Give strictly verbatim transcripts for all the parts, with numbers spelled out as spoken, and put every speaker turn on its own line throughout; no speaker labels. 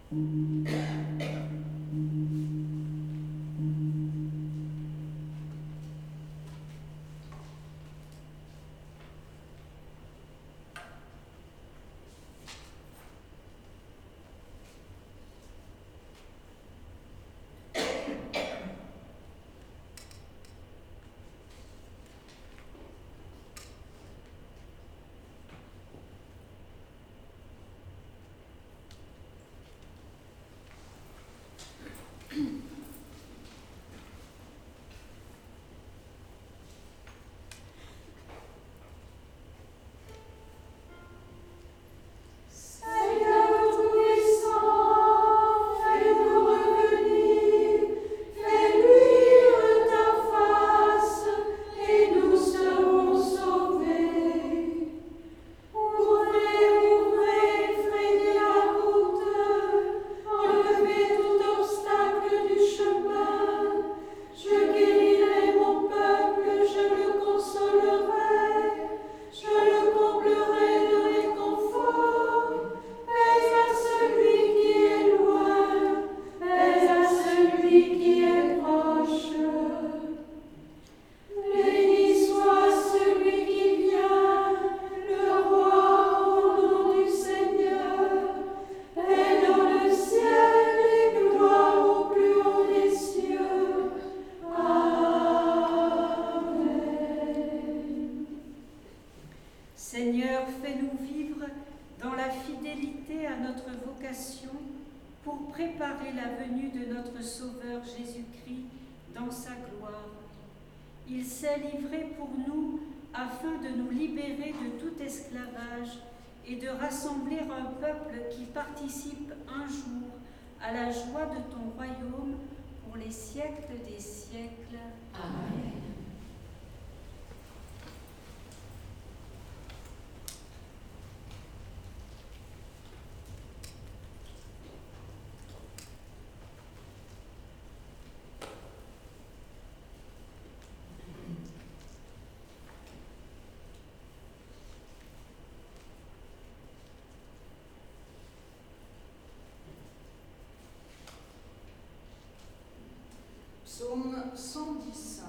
Seigneur, fais-nous vivre dans la fidélité à notre vocation pour préparer la venue de notre Sauveur Jésus-Christ dans sa gloire. Il s'est livré pour nous afin de nous libérer de tout esclavage et de rassembler un peuple qui participe un jour à la joie de ton royaume pour les siècles des siècles. Amen.
Psaume cent dix.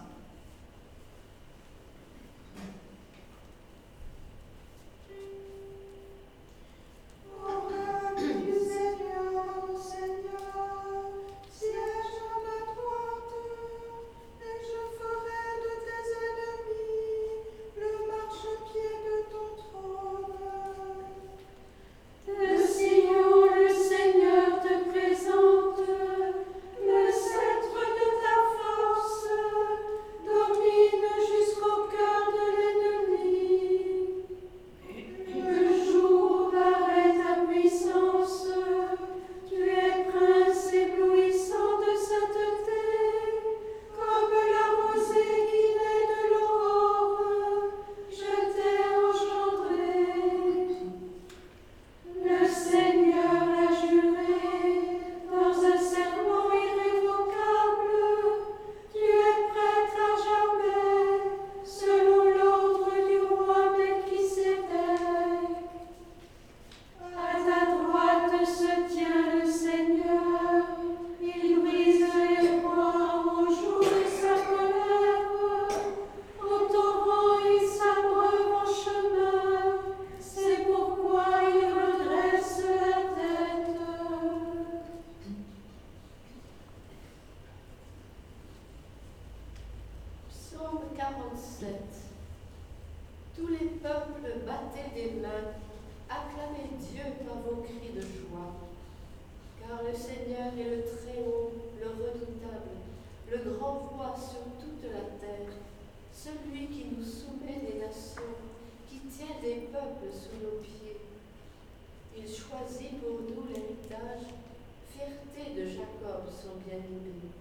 quarante-sept. Tous les peuples battaient des mains, acclamez Dieu par vos cris de joie. Car le Seigneur est le Très-Haut, le redoutable, le grand roi sur toute la terre, celui qui nous soumet des nations, qui tient des peuples sous nos pieds. Il choisit pour nous l'héritage, fierté de Jacob, son bien-aimé.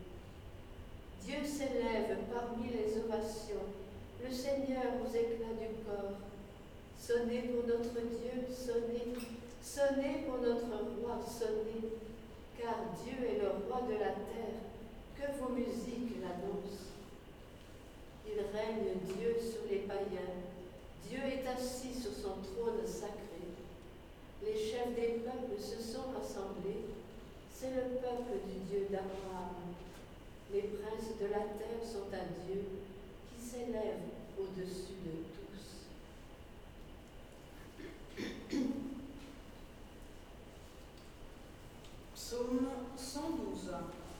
Dieu s'élève parmi les ovations, le Seigneur aux éclats du corps. Sonnez pour notre Dieu, sonnez, sonnez pour notre roi, sonnez, car Dieu est le roi de la terre, que vos musiques l'annoncent. Il règne Dieu sur les païens, Dieu est assis sur son trône sacré. Les chefs des peuples se sont rassemblés, C'est le peuple du Dieu d'Abraham. Les princes de la terre sont un Dieu qui s'élève au-dessus de tous.
Psaume cent douze.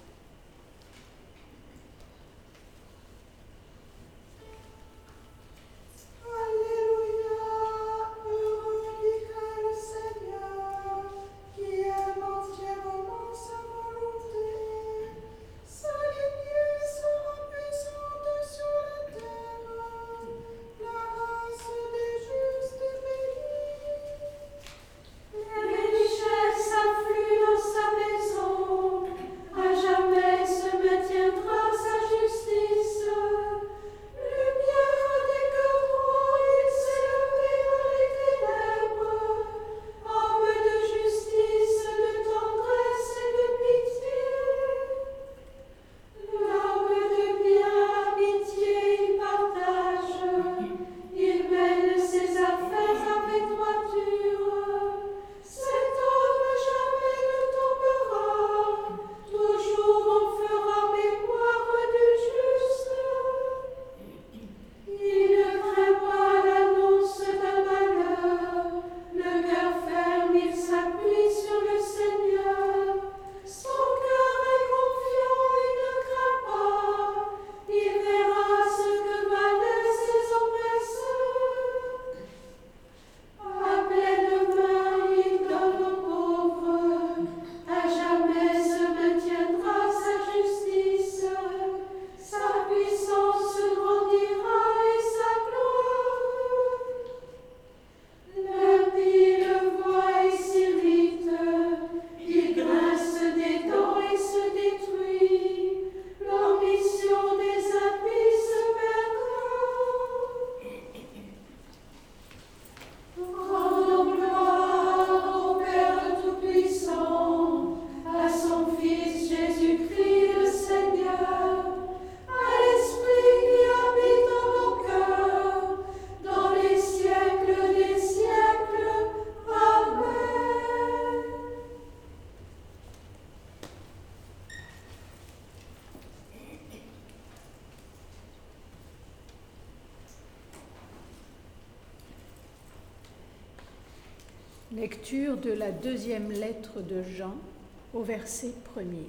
Lecture de la deuxième lettre de Jean au verset premier.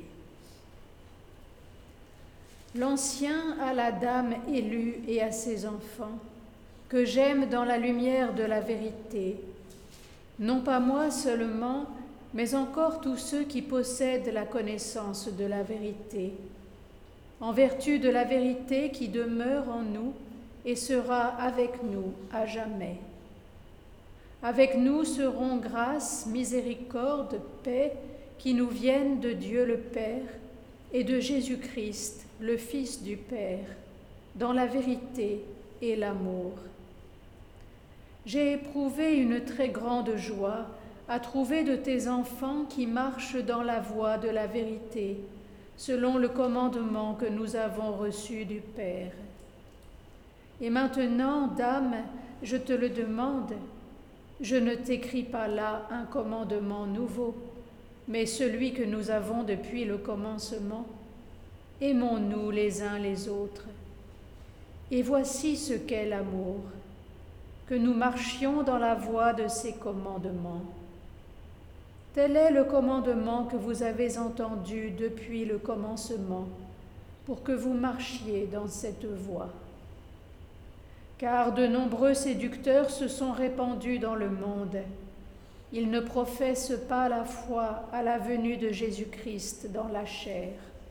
L'Ancien à la Dame élue et à ses enfants, que j'aime dans la lumière de la vérité, non pas moi seulement, mais encore tous ceux qui possèdent la connaissance de la vérité, en vertu de la vérité qui demeure en nous et sera avec nous à jamais. Avec nous seront grâce, miséricorde, paix, qui nous viennent de Dieu le Père et de Jésus-Christ, le Fils du Père, dans la vérité et l'amour. J'ai éprouvé une très grande joie à trouver de tes enfants qui marchent dans la voie de la vérité, selon le commandement que nous avons reçu du Père. Et maintenant, Dame, je te le demande, je ne t'écris pas là un commandement nouveau, mais celui que nous avons depuis le commencement. Aimons-nous les uns les autres. Et voici ce qu'est l'amour, que nous marchions dans la voie de ses commandements. Tel est le commandement que vous avez entendu depuis le commencement, pour que vous marchiez dans cette voie. Car de nombreux séducteurs se sont répandus dans le monde. Ils ne professent pas la foi à la venue de Jésus-Christ dans la chair.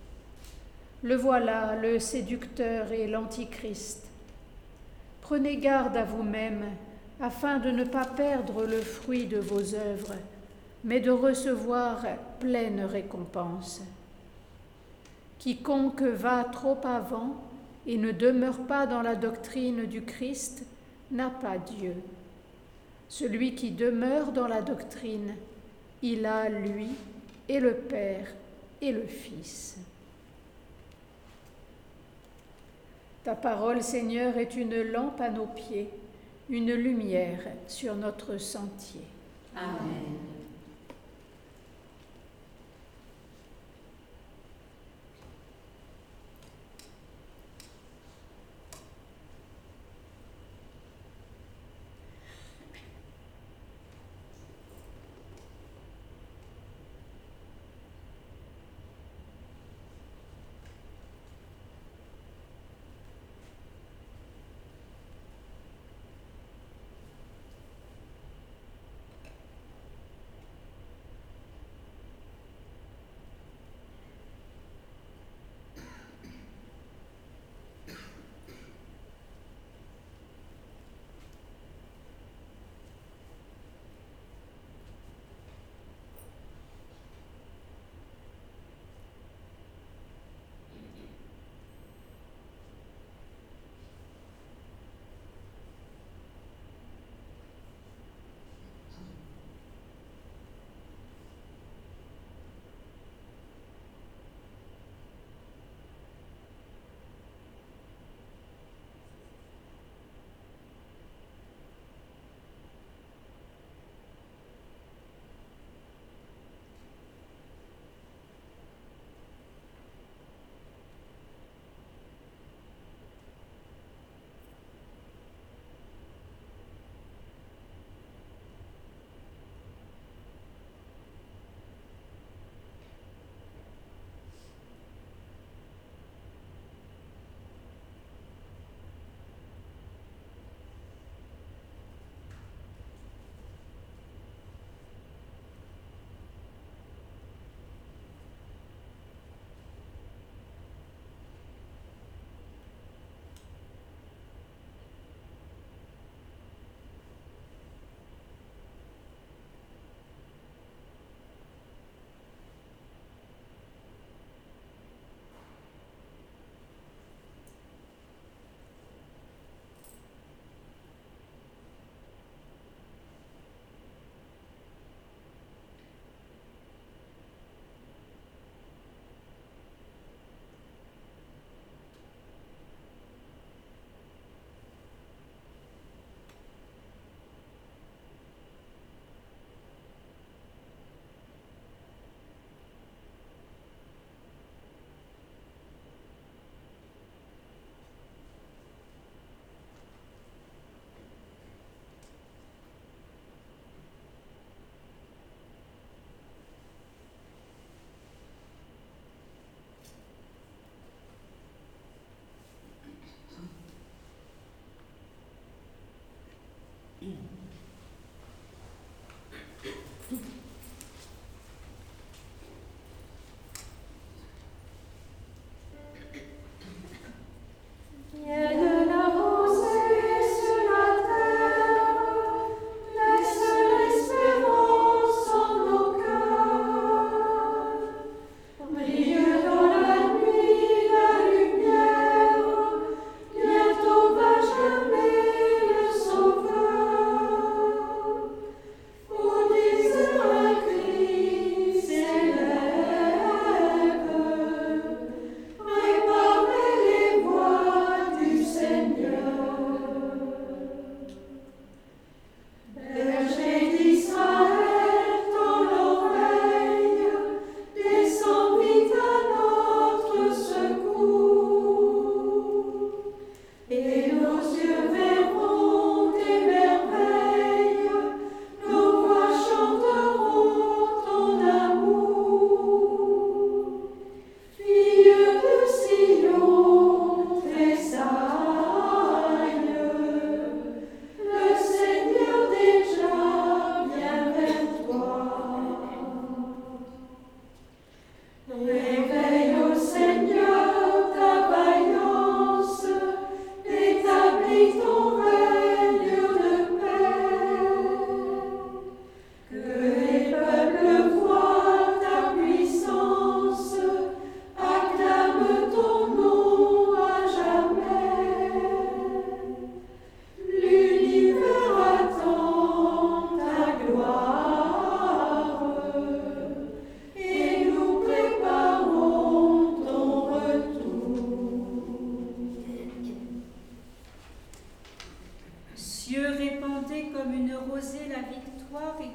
Le voilà, le séducteur et l'antichrist. Prenez garde à vous-même, afin de ne pas perdre le fruit de vos œuvres, mais de recevoir pleine récompense. Quiconque va trop avant et ne demeure pas dans la doctrine du Christ n'a pas Dieu. Celui qui demeure dans la doctrine, il a lui et le Père et le Fils. Ta parole, Seigneur, est une lampe à nos pieds, une lumière sur notre sentier.
Amen.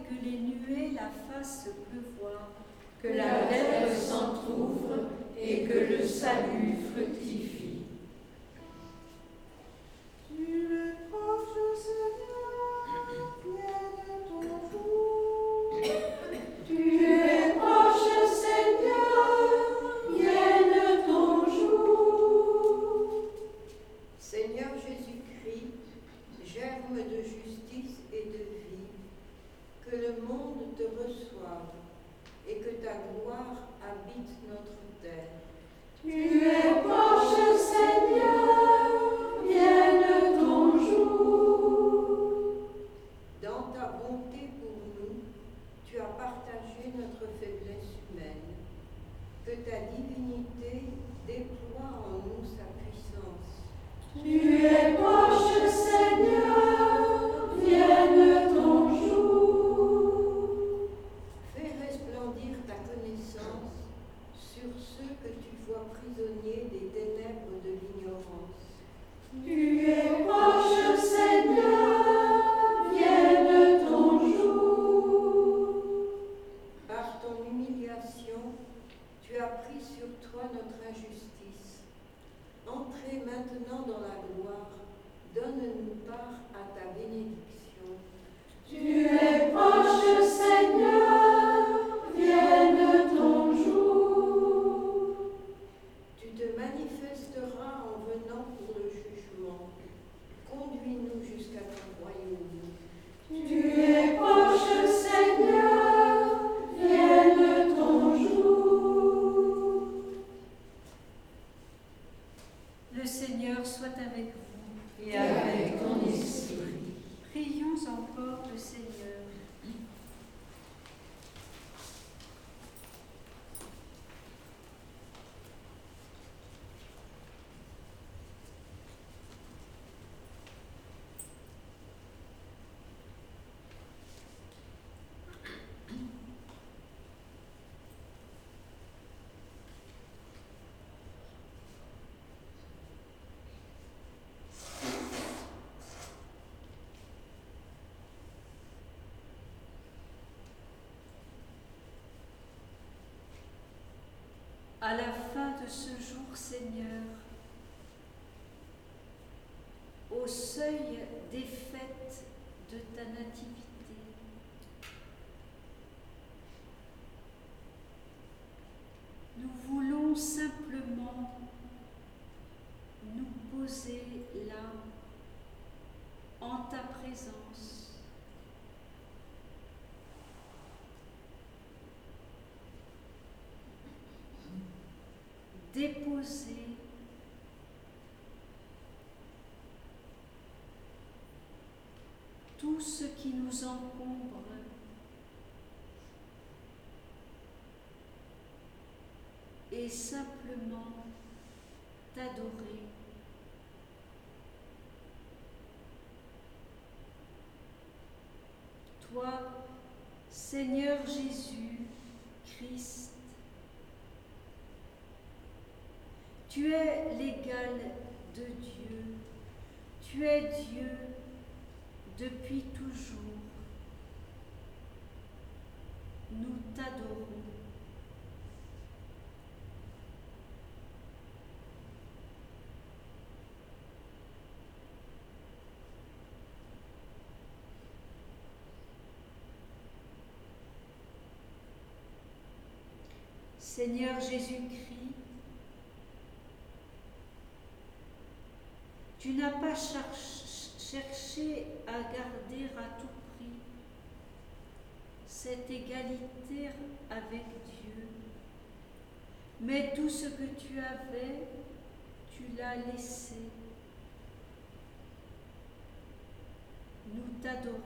que les nuées la fassent pleuvoir.
Que la terre s'entr'ouvre et que le salut fructifie.
Tu es proche, Seigneur, vienne ton jour.
Tu es proche, Seigneur, vienne ton jour.
Seigneur Jésus-Christ, germe de justice et de vie, que le monde te reçoive et que ta gloire habite notre terre.
Tu es proche, Seigneur, vienne ton jour.
Dans ta bonté pour nous, tu as partagé notre faiblesse humaine. Que ta divinité déploie en nous sa puissance.
Tu es proche, Seigneur, vienne ton jour.
Fais resplendir ta connaissance sur ceux que tu vois prisonniers des ténèbres de l'ignorance.
Tu es proche, Seigneur, vienne ton jour.
Par ton humiliation, tu as pris sur toi notre injustice. Entrez maintenant dans la gloire, donne-nous part à ta bénédiction.
Tu es proche, Seigneur, vienne ton jour.
Tu te manifesteras en venant pour le jugement. Conduis-nous jusqu'à ton royaume.
Tu es proche, Seigneur, vienne ton jour.
Le Seigneur soit avec vous.
Et avec ton esprit.
Prions encore le Seigneur. À la fin de ce jour, Seigneur, au seuil des fêtes de ta nativité, nous voulons simplement nous poser là, en ta présence, déposer tout ce qui nous encombre et simplement t'adorer. Toi, Seigneur Jésus, Christ, tu es l'égal de Dieu, tu es Dieu depuis toujours. Nous t'adorons. Seigneur Jésus-Christ, tu n'as pas cherché à garder à tout prix cette égalité avec Dieu, mais tout ce que tu avais, tu l'as laissé. Nous t'adorons.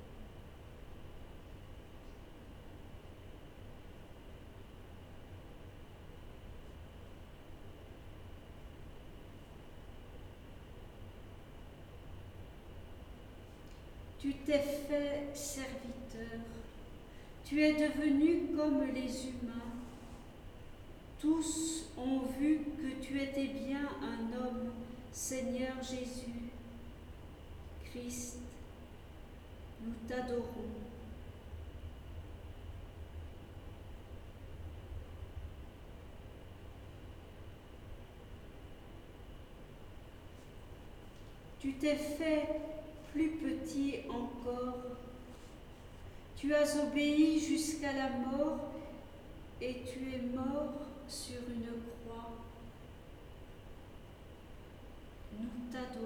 Tu t'es fait serviteur, tu es devenu comme les humains. Tous ont vu que tu étais bien un homme, Seigneur Jésus, Christ, nous t'adorons. Tu t'es fait plus petit encore. Tu as obéi jusqu'à la mort et tu es mort sur une croix. Nous t'adorons.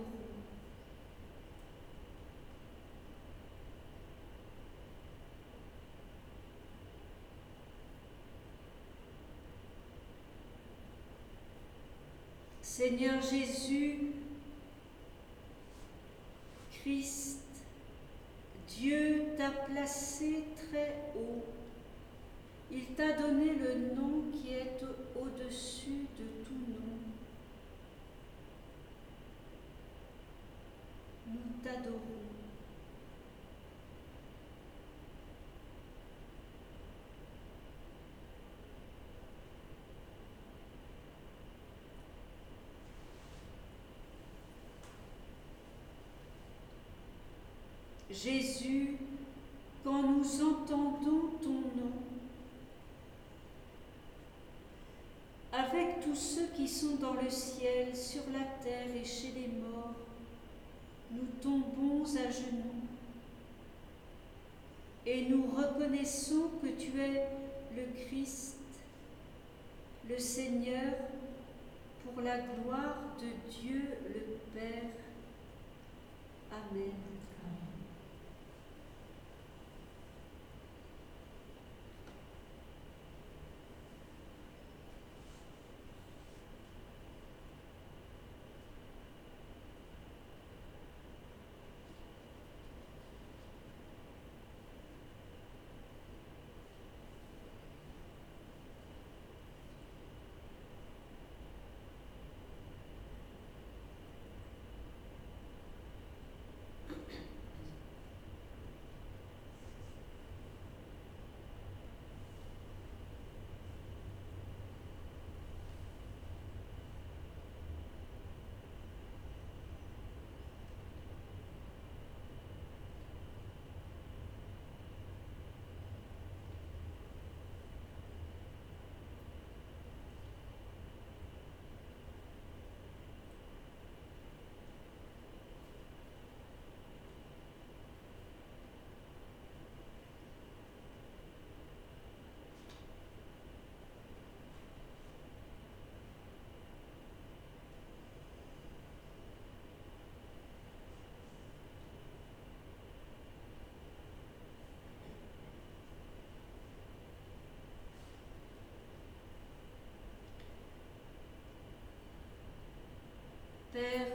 Seigneur Jésus, Christ, Dieu t'a placé très haut. Il t'a donné le nom qui est au-dessus de tout nom. Nous t'adorons. Jésus, quand nous entendons ton nom, avec tous ceux qui sont dans le ciel, sur la terre et chez les morts, nous tombons à genoux et nous reconnaissons que tu es le Christ, le Seigneur, pour la gloire de Dieu le Père. Amen. Père,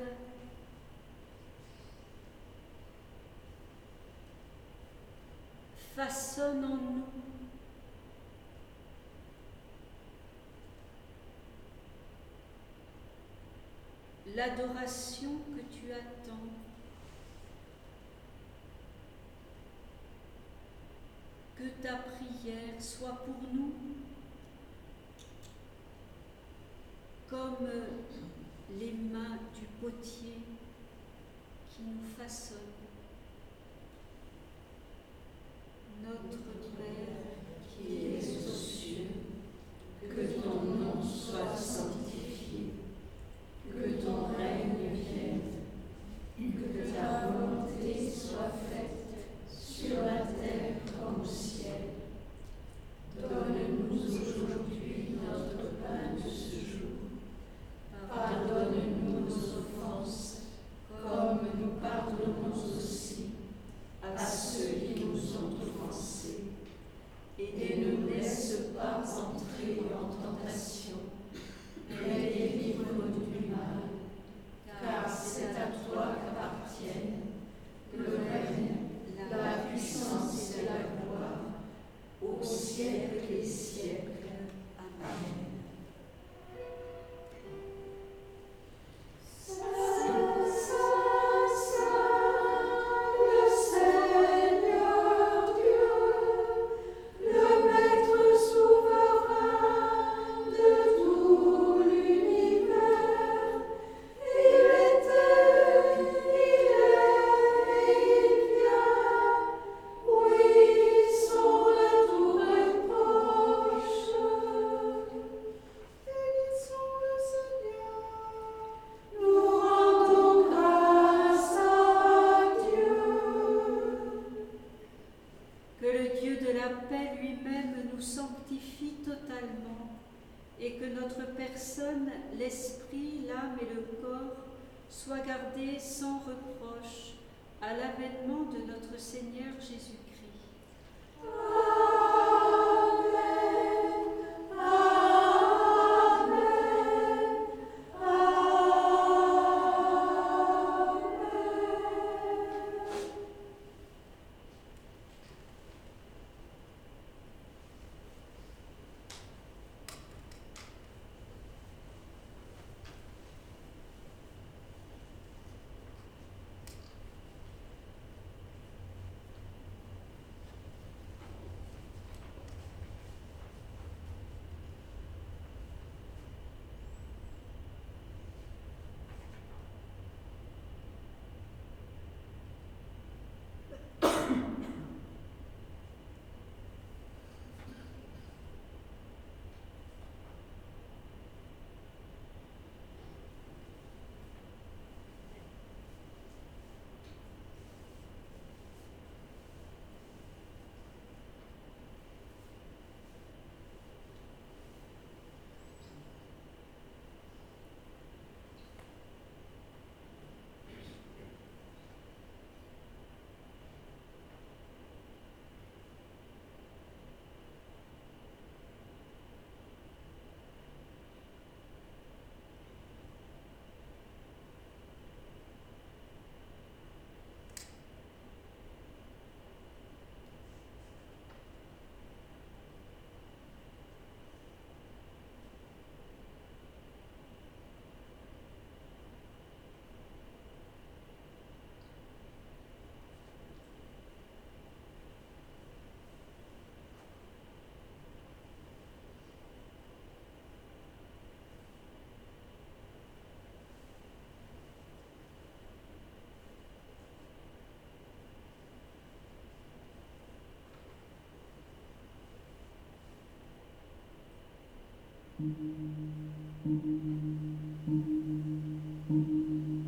façonne en nous l'adoration que tu attends. Que ta prière soit pour nous comme les mains du potier qui nous façonne. Notre Père
qui es aux cieux, que ton nom soit sanctifié, que ton règne vienne, que ta volonté soit faite sur la terre comme au ciel. Donne-nous aujourd'hui notre pain de ce jour. Pardonne-nous nos offenses, comme nous pardonnons aussi à ceux qui nous ont offensés.
soient gardés sans reproche à l'avènement de notre Seigneur Jésus-Christ.
Thank you.